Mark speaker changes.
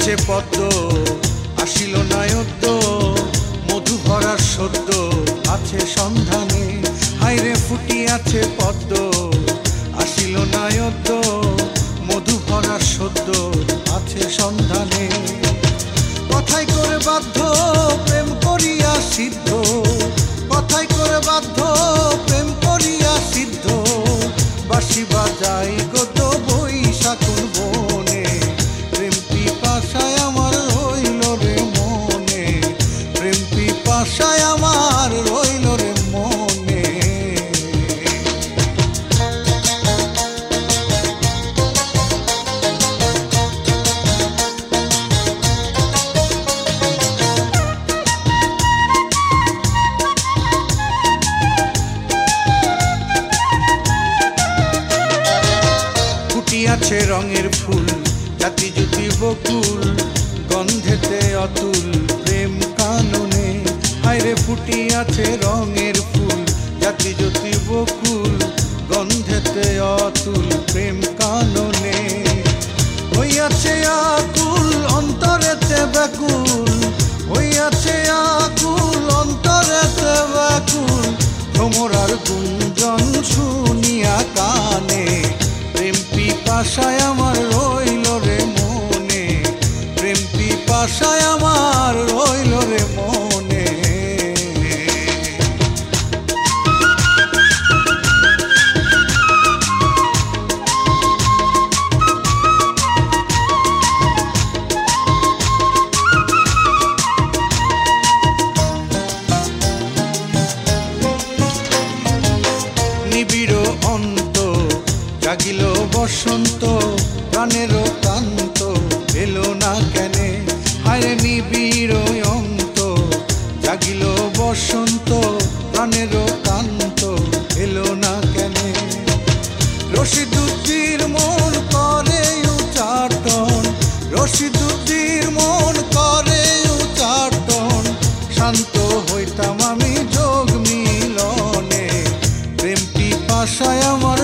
Speaker 1: আছে পদ্ম আসিল না অদ্য, মধু ভরার সদ্য আছে সন্ধানে। হায়রে ফুটি আছে পদ্ম আসিল না অদ্য, মধু ভরার সদ্য আছে সন্ধানে। কথাই করে বাধ্য প্রেম করিয়া সিদ্ধ, কথাই করে বাধ্য প্রেম করিয়া সিদ্ধ। বাঁশি বাজাই কত বৈশাখুন বনে, প্রেম পিপাসায় আমার রইল রে মনে, প্রেম পিপাসায় আমার রইল রে মনে। আছে রঙের ফুল জাতি জুতি বকুল, গন্ধেতে অতুল প্রেম কাননে। হায়রে ফুটি আছে রঙের ফুল জাতি জুতি বকুল, গন্ধেতে অতুল প্রেম কাননে। হইয়াছে আকুল অন্তরেতে ব্যাকুল, হইয়াছে আকুল অন্তরেতে ব্যাকুল। ভ্রমরার গুঞ্জন শুনিয়া কানে, প্রেম পিপাসায় আমার রইল রে মনে, প্রেম পিপাসায় আমার রইল রে মনে। নিবিড় অন্ত জাগিল বসন্ত, প্রাণের কান্ত এলো না কেনে। হায় নিবিড় অন্ত জাগিল বসন্ত, প্রাণের কান্ত এলো না কেনে। রশিদুদ্দির মন করে উচ্চাটন, রশিদুদ্দির মন করে উচ্চাটন। শান্ত হইতাম আমি যোগ মিলনে, প্রেম পিপাসায় আমার